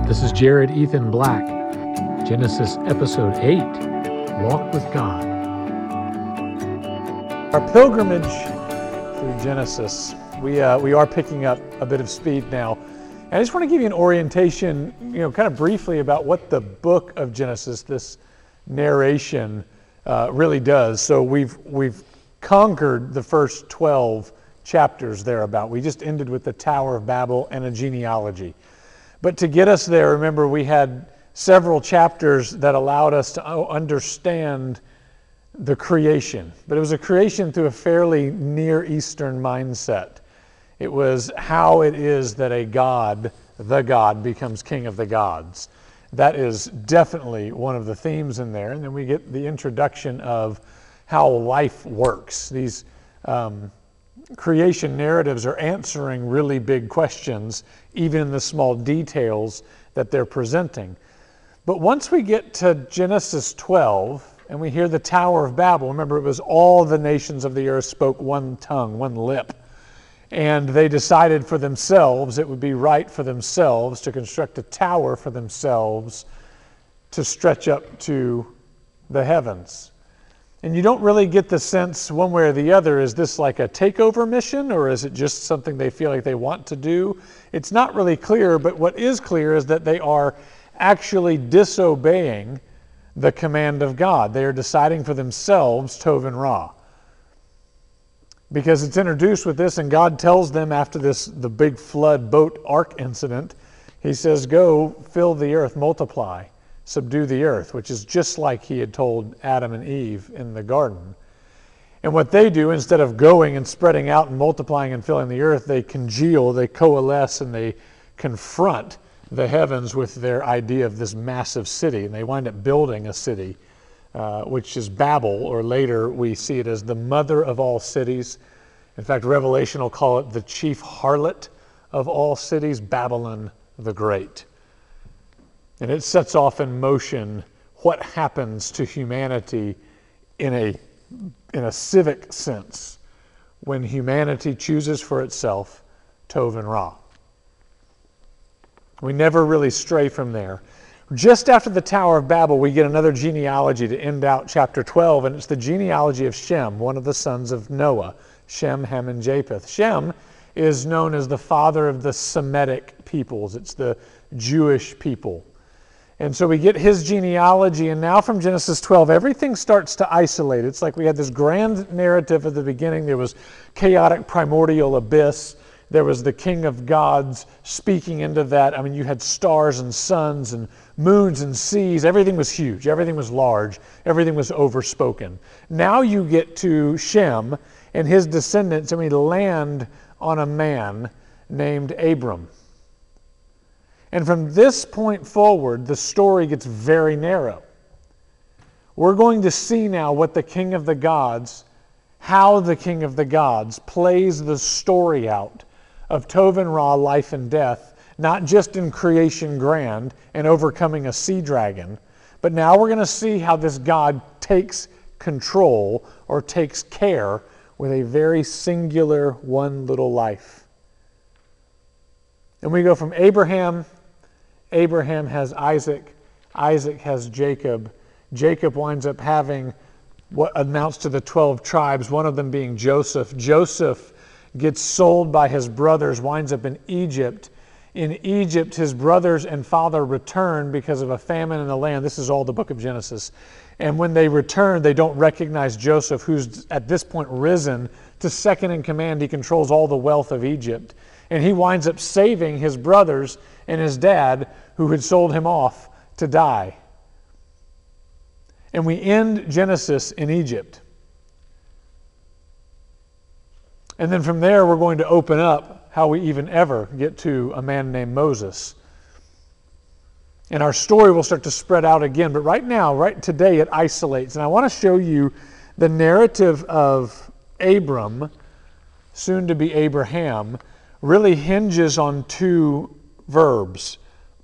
This is Jared Ethan Black, Genesis Episode 8, Walk with God. Our pilgrimage through Genesis, we are picking up a bit of speed now. And I just want to give you an orientation, kind of briefly about what the book of Genesis, this narration, really does. So we've conquered the first 12 chapters thereabout. We just ended with the Tower of Babel and a genealogy. But to get us there, remember, we had several chapters that allowed us to understand the creation. But it was a creation through a fairly Near Eastern mindset. It was how it is that a God, the God, becomes king of the gods. That is definitely one of the themes in there. And then we get the introduction of how life works. These creation narratives are answering really big questions, even in the small details that they're presenting. But once we get to Genesis 12, and we hear the Tower of Babel, remember, it was all the nations of the earth spoke one tongue, one lip. And they decided for themselves, it would be right for themselves to construct a tower for themselves to stretch up to the heavens. And you don't really get the sense one way or the other, is this like a takeover mission, or is it just something they feel like they want to do? It's not really clear, but what is clear is that they are actually disobeying the command of God. They are deciding for themselves Tov and Ra. Because it's introduced with this, and God tells them after the big flood boat ark incident, he says, go fill the earth, multiply, subdue the earth, which is just like he had told Adam and Eve in the garden. And what they do, instead of going and spreading out and multiplying and filling the earth, they congeal, they coalesce, and they confront the heavens with their idea of this massive city. And they wind up building a city, which is Babel, or later we see it as the mother of all cities. In fact, Revelation will call it the chief harlot of all cities, Babylon the Great. And it sets off in motion what happens to humanity in a civic sense when humanity chooses for itself Tov and Ra. We never really stray from there. Just after the Tower of Babel, we get another genealogy to end out chapter 12, and it's the genealogy of Shem, one of the sons of Noah, Shem, Ham, and Japheth. Shem is known as the father of the Semitic peoples. It's the Jewish people. And so we get his genealogy, and now from Genesis 12, everything starts to isolate. It's like we had this grand narrative at the beginning. There was chaotic primordial abyss. There was the king of gods speaking into that. I mean, you had stars and suns and moons and seas. Everything was huge. Everything was large. Everything was overspoken. Now you get to Shem and his descendants, and we land on a man named Abram. And from this point forward, the story gets very narrow. We're going to see now what the king of the gods, how the king of the gods plays the story out of Tov and Ra, life and death, not just in creation grand and overcoming a sea dragon, but now we're going to see how this God takes control or takes care with a very singular one little life. And we go from Abraham has Isaac, Isaac has Jacob, Jacob winds up having what amounts to the 12 tribes, one of them being Joseph. Joseph gets sold by his brothers, winds up in Egypt. In Egypt, his brothers and father return because of a famine in the land. This is all the book of Genesis. And when they return, they don't recognize Joseph, who's at this point risen to second in command. He controls all the wealth of Egypt. And he winds up saving his brothers and his dad, who had sold him off to die. And we end Genesis in Egypt. And then from there, we're going to open up how we even ever get to a man named Moses. And our story will start to spread out again. But right now, right today, it isolates. And I want to show you the narrative of Abram, soon to be Abraham, really hinges on two verbs.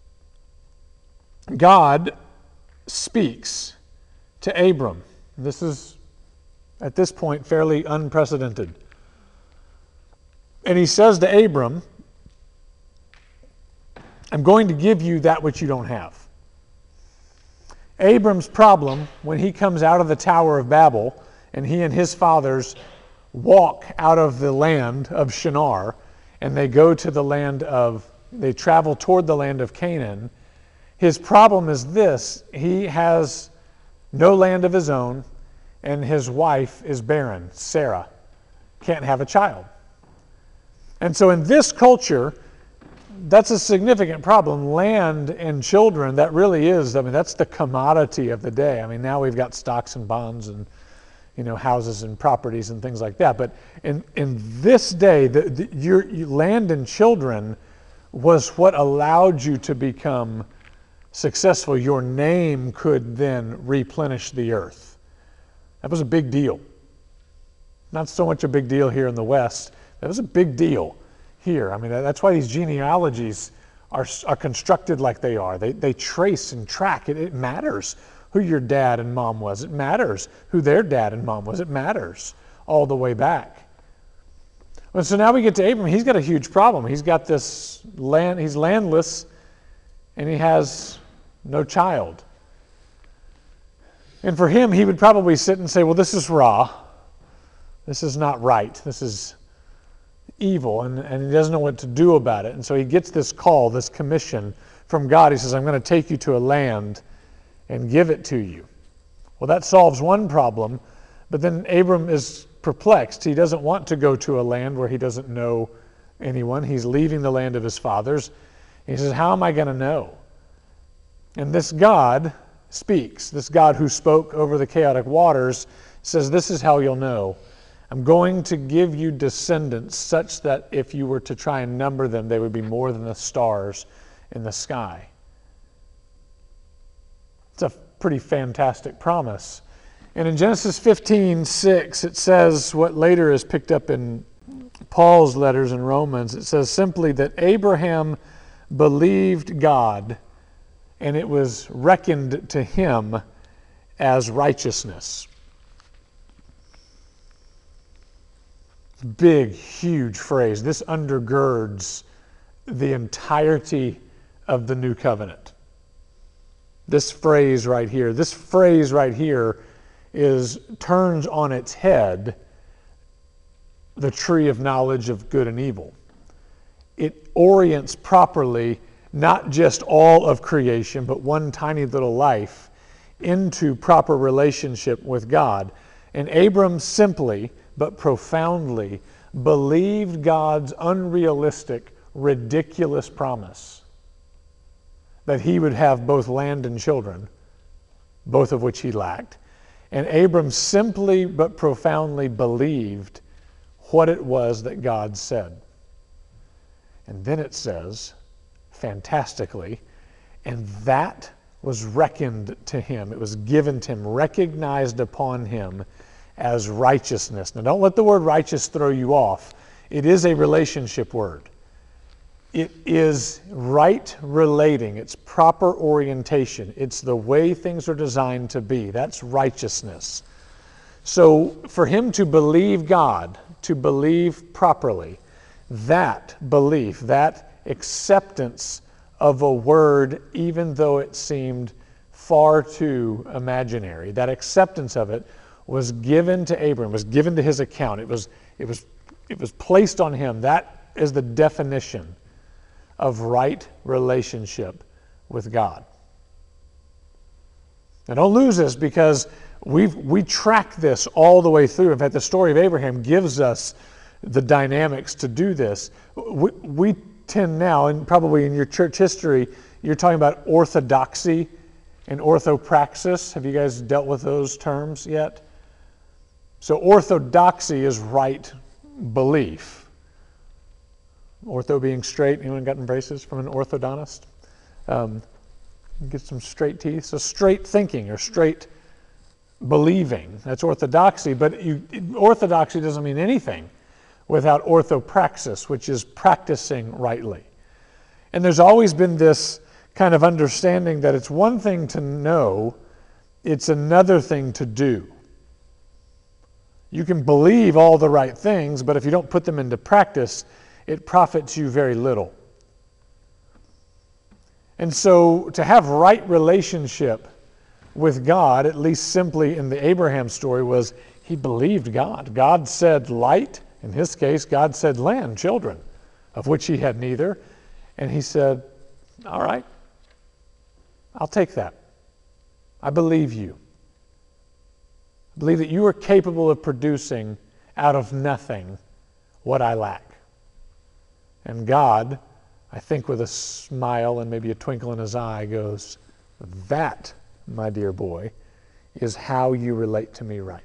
God speaks to Abram. This is, at this point, fairly unprecedented. And he says to Abram, I'm going to give you that which you don't have. Abram's problem, when he comes out of the Tower of Babel, and he and his fathers walk out of the land of Shinar, and they go to the land of, they travel toward the land of Canaan, his problem is this: he has no land of his own, and his wife is barren, Sarah, can't have a child. And so in this culture, that's a significant problem. Land and children, that really is, I mean, that's the commodity of the day. I mean, now we've got stocks and bonds and, you know, houses and properties and things like that. But in this day, your land and children was what allowed you to become successful. Your name could then replenish the earth. That was a big deal. Not so much a big deal here in the West. That was a big deal here. I mean, that's why these genealogies are constructed like they are. They trace and track. It matters who your dad and mom was. It matters who their dad and mom was. It matters all the way back. And so now we get to Abram. He's got a huge problem. He's got this land. He's landless, and he has no child. And for him, he would probably sit and say, well, this is raw. This is not right. This is evil, and he doesn't know what to do about it. And so he gets this call, this commission from God. He says, I'm going to take you to a land and give it to you. Well, that solves one problem, but then Abram is perplexed. He doesn't want to go to a land where he doesn't know anyone. He's leaving the land of his fathers. He says, how am I going to know? And this God speaks. This God who spoke over the chaotic waters says, this is how you'll know. I'm going to give you descendants such that if you were to try and number them, they would be more than the stars in the sky. It's a pretty fantastic promise. And in Genesis 15:6, it says what later is picked up in Paul's letters in Romans. It says simply that Abraham believed God, and it was reckoned to him as righteousness. Big, huge phrase. This undergirds the entirety of the new covenant. This phrase right here turns on its head the tree of knowledge of good and evil. It orients properly not just all of creation, but one tiny little life into proper relationship with God. And Abram simply but profoundly believed God's unrealistic, ridiculous promise that he would have both land and children, both of which he lacked. And Abram simply but profoundly believed what it was that God said. And then it says, fantastically, and that was reckoned to him. It was given to him, recognized upon him as righteousness. Now, don't let the word righteous throw you off. It is a relationship word. It is right relating. It's proper orientation. It's the way things are designed to be. That's righteousness. So for him to believe God, to believe properly, that belief, that acceptance of a word, even though it seemed far too imaginary, that acceptance of it was given to Abram, was given to his account. It was placed on him. That is the definition of right relationship with God. Now don't lose this, because we track this all the way through. In fact, the story of Abraham gives us the dynamics to do this. We tend now, and probably in your church history, you're talking about orthodoxy and orthopraxis. Have you guys dealt with those terms yet? So orthodoxy is right belief. Ortho being straight. Anyone gotten braces from an orthodontist? Get some straight teeth. So straight thinking or straight believing. That's orthodoxy. But orthodoxy doesn't mean anything without orthopraxis, which is practicing rightly. And there's always been this kind of understanding that it's one thing to know, it's another thing to do. You can believe all the right things, but if you don't put them into practice, it profits you very little. And so to have right relationship with God, at least simply in the Abraham story, was he believed God. God said light. In his case, God said land, children, of which he had neither. And he said, all right, I'll take that. I believe you. I believe that you are capable of producing out of nothing what I lack. And God, I think with a smile and maybe a twinkle in his eye, goes, that, my dear boy, is how you relate to me right.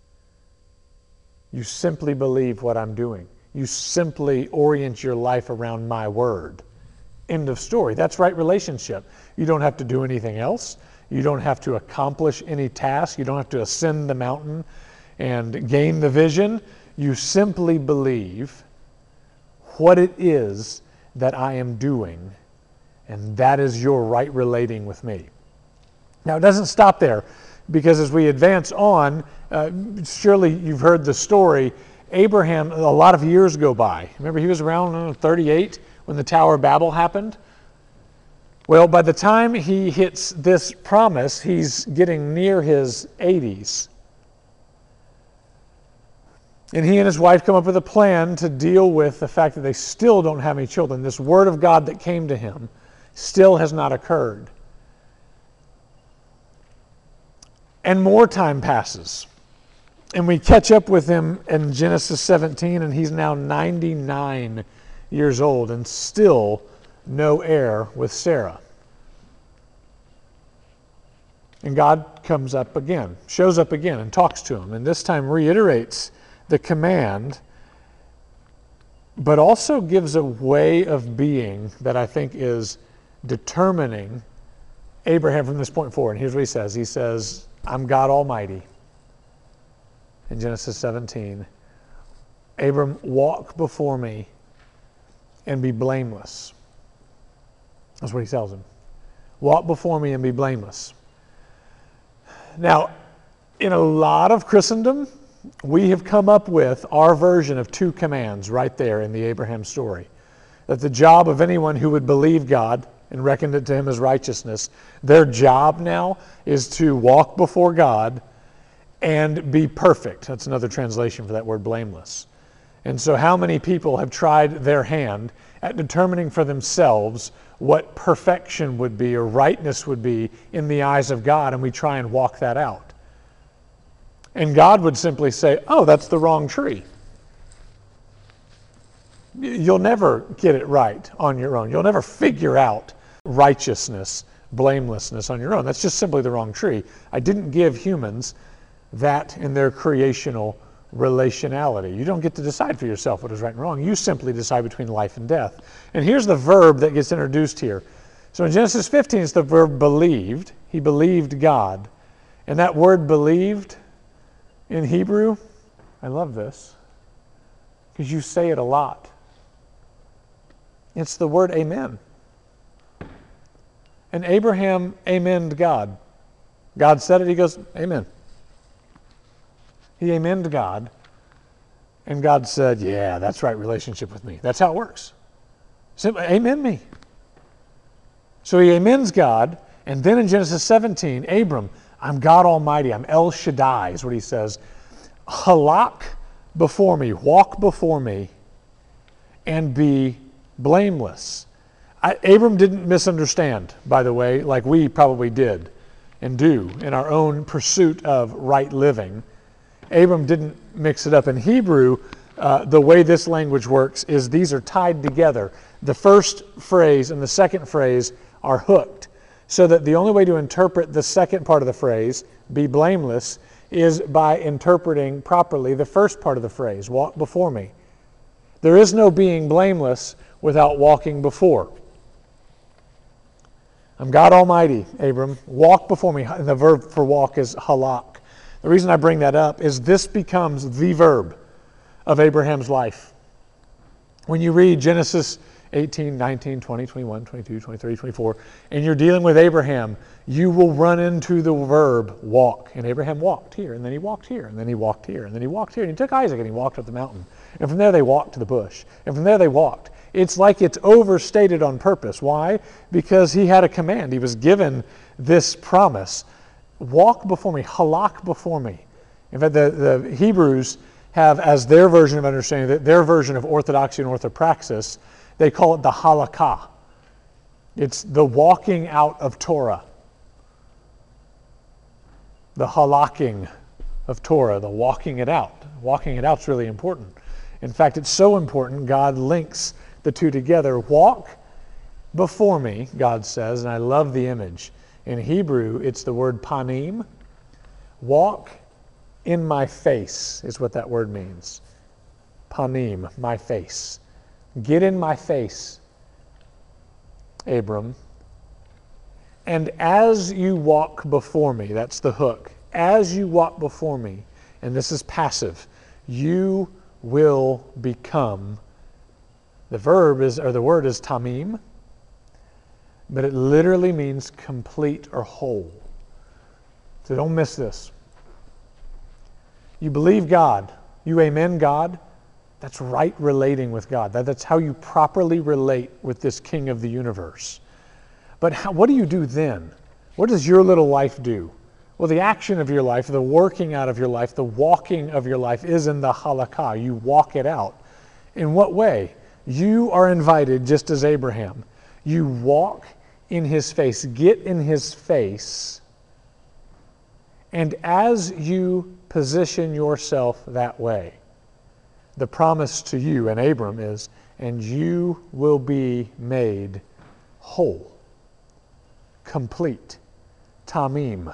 You simply believe what I'm doing. You simply orient your life around my word. End of story. That's right relationship. You don't have to do anything else. You don't have to accomplish any task. You don't have to ascend the mountain and gain the vision. You simply believe what it is that I am doing, and that is your right relating with me. Now, it doesn't stop there, because as we advance on, surely you've heard the story. Abraham, a lot of years go by. Remember, he was around 38 when the Tower of Babel happened. Well, by the time he hits this promise, he's getting near his 80s. And he and his wife come up with a plan to deal with the fact that they still don't have any children. This word of God that came to him still has not occurred. And more time passes. And we catch up with him in Genesis 17, and he's now 99 years old and still no heir with Sarah. And God comes up again, shows up again and talks to him, and this time reiterates the command, but also gives a way of being that I think is determining Abraham from this point forward. And here's what he says. He says, I'm God Almighty. In Genesis 17, Abram, walk before me and be blameless. That's what he tells him. Walk before me and be blameless. Now, in a lot of Christendom, we have come up with our version of two commands right there in the Abraham story. That the job of anyone who would believe God and reckoned it to him as righteousness, their job now is to walk before God and be perfect. That's another translation for that word blameless. And so how many people have tried their hand at determining for themselves what perfection would be or rightness would be in the eyes of God, and we try and walk that out. And God would simply say, oh, that's the wrong tree. You'll never get it right on your own. You'll never figure out righteousness, blamelessness on your own. That's just simply the wrong tree. I didn't give humans that in their creational relationality. You don't get to decide for yourself what is right and wrong. You simply decide between life and death. And here's the verb that gets introduced here. So in Genesis 15, it's the verb believed. He believed God. And that word believed in Hebrew, I love this, because you say it a lot. It's the word amen. And Abraham amened God. God said it, he goes, amen. He amened God, and God said, yeah, that's right relationship with me. That's how it works. Simply, amen me. So he amens God, and then in Genesis 17, Abram, I'm God Almighty, I'm El Shaddai, is what he says. Halak before me, walk before me, and be blameless. Abram didn't misunderstand, by the way, like we probably did and do in our own pursuit of right living. Abram didn't mix it up. In Hebrew, the way this language works is these are tied together. The first phrase and the second phrase are hooked, so that the only way to interpret the second part of the phrase, be blameless, is by interpreting properly the first part of the phrase, walk before me. There is no being blameless without walking before. I'm God Almighty, Abram. Walk before me. And the verb for walk is halak. The reason I bring that up is this becomes the verb of Abraham's life. When you read Genesis 18, 19, 20, 21, 22, 23, 24, and you're dealing with Abraham, you will run into the verb walk. And Abraham walked here, and then he walked here, and then he walked here, and then he walked here, and he took Isaac and he walked up the mountain. And from there they walked to the bush. And from there they walked. It's like it's overstated on purpose. Why? Because he had a command. He was given this promise. Walk before me, halak before me. In fact, the Hebrews have, as their version of understanding, their version of orthodoxy and orthopraxis, they call it the halakha. It's the walking out of Torah. The halaking of Torah, the walking it out. Walking it out is really important. In fact, it's so important, God links the two together. Walk before me, God says, and I love the image. In Hebrew, it's the word panim. Walk in my face is what that word means. Panim, my face. Get in my face, Abram. And as you walk before me, that's the hook. As you walk before me, and this is passive, you will become. The word is tamim, but it literally means complete or whole. So don't miss this. You believe God, you amen God, that's right relating with God. That's how you properly relate with this King of the universe. But what do you do then? What does your little life do? Well, the action of your life, the working out of your life, the walking of your life is in the halakha. You walk it out. In what way? You are invited, just as Abraham. You walk in his face, get in his face, and as you position yourself that way, the promise to you and Abram is, and you will be made whole, complete, tamim.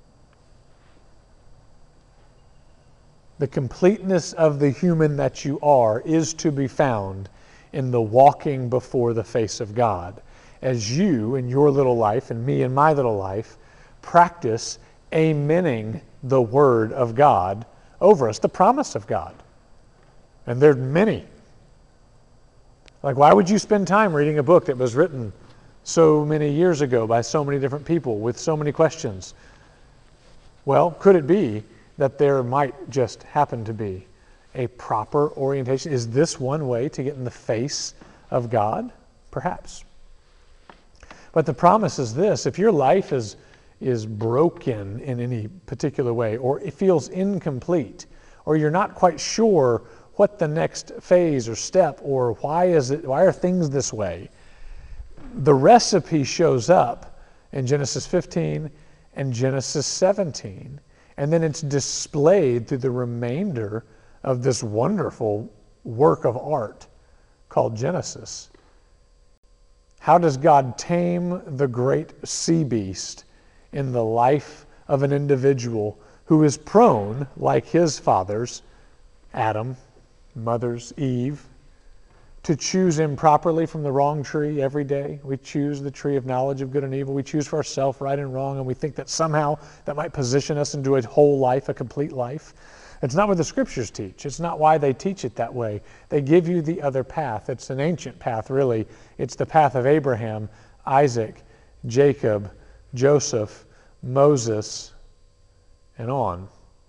The completeness of the human that you are is to be found in the walking before the face of God. As you, in your little life, and me in my little life, practice amening the Word of God over us, the promise of God. And there are many. Like, why would you spend time reading a book that was written so many years ago by so many different people with so many questions? Well, could it be that there might just happen to be a proper orientation? Is this one way to get in the face of God? Perhaps. But the promise is this: if your life is broken in any particular way, or it feels incomplete, or you're not quite sure what the next phase or step, or why are things this way, the recipe shows up in Genesis 15 and Genesis 17, and then it's displayed through the remainder of this wonderful work of art called Genesis. How does God tame the great sea beast in the life of an individual who is prone, like his fathers, Adam, mothers, Eve, to choose improperly from the wrong tree every day? We choose the tree of knowledge of good and evil. We choose for ourselves right and wrong, and we think that somehow that might position us into a whole life, a complete life. It's not what the Scriptures teach. It's not why they teach it that way. They give you the other path. It's an ancient path, really. It's the path of Abraham, Isaac, Jacob, Joseph, Moses, and on.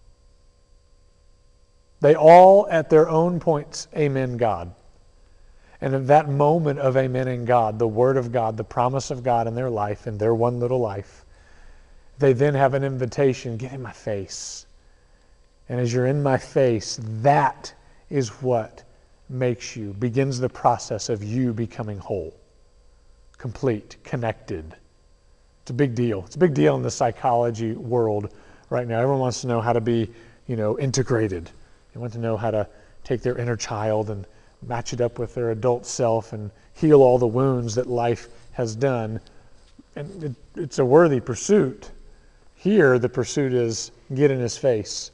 They all, at their own points, amen God. And at that moment of amening God, the Word of God, the promise of God in their life, in their one little life, they then have an invitation: get in my face. And as you're in my face, that is what begins the process of you becoming whole, complete, connected. It's a big deal. It's a big deal in the psychology world right now. Everyone wants to know how to be, integrated. They want to know how to take their inner child and match it up with their adult self and heal all the wounds that life has done. And it's a worthy pursuit. Here, the pursuit is get in his face.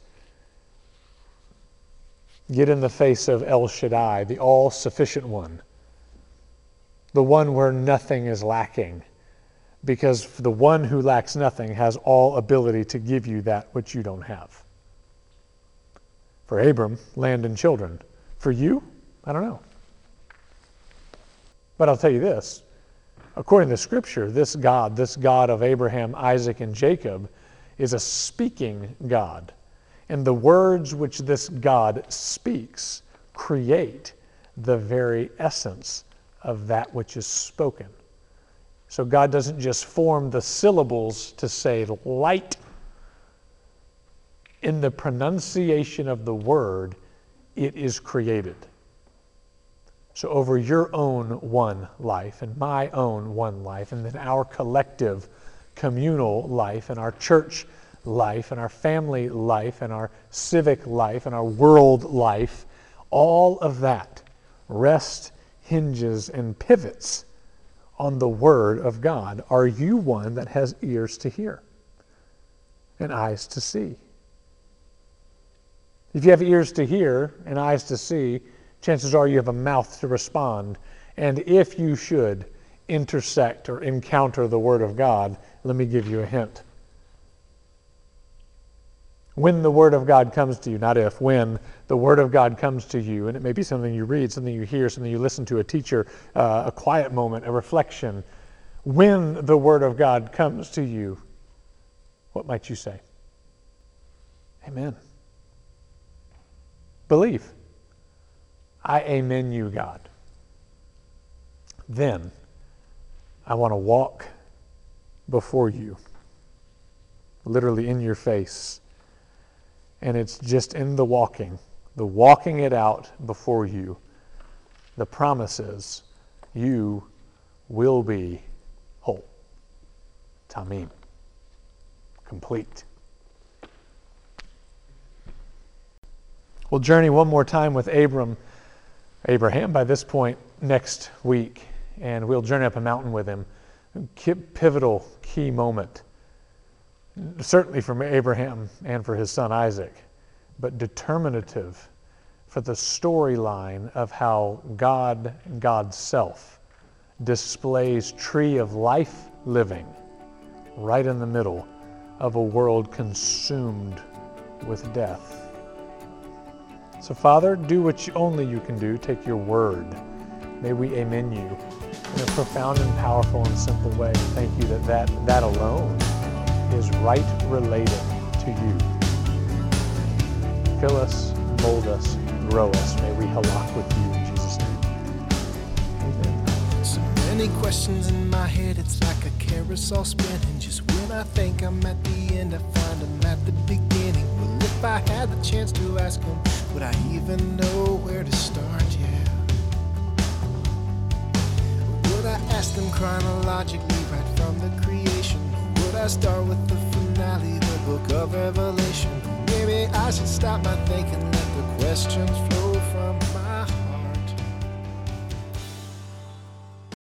Get in the face of El Shaddai, the all-sufficient one, the one where nothing is lacking, because the one who lacks nothing has all ability to give you that which you don't have. For Abram, land and children. For you, I don't know. But I'll tell you this, according to Scripture, this God of Abraham, Isaac, and Jacob, is a speaking God. And the words which this God speaks create the very essence of that which is spoken. So God doesn't just form the syllables to say light. In the pronunciation of the word, it is created. So over your own one life and my own one life, and then our collective communal life and our church life and our family life and our civic life and our world life, all of that rests, hinges, and pivots on the Word of God. Are you one that has ears to hear and eyes to see? If you have ears to hear and eyes to see, chances are you have a mouth to respond. And if you should intersect or encounter the Word of God, let me give you a hint. When the Word of God comes to you, not if, when the Word of God comes to you, and it may be something you read, something you hear, something you listen to, a teacher, a quiet moment, a reflection. When the Word of God comes to you, what might you say? Amen. Believe. I amen you, God. Then I want to walk before you, literally in your face. And it's just in the walking it out before you. The promise is you will be whole. Tamim. Complete. We'll journey one more time with Abraham by this point next week, and we'll journey up a mountain with him. Pivotal, key moment. Certainly for Abraham and for his son Isaac, but determinative for the storyline of how God's self, displays tree of life living right in the middle of a world consumed with death. So Father, do what only you can do. Take your word. May we amen you in a profound and powerful and simple way. Thank you that alone is right related to you. Fill us, mold us, grow us. May we halak with you in Jesus' name. Amen. So many questions in my head, it's like a carousel spinning. Just when I think I'm at the end, I find I'm at the beginning. Well, if I had the chance to ask them, would I even know where to start? Yeah. Would I ask them chronologically right from the creation? Or would I start with the finale, the book of Revelation? Maybe I should stop my thinking, let the questions flow from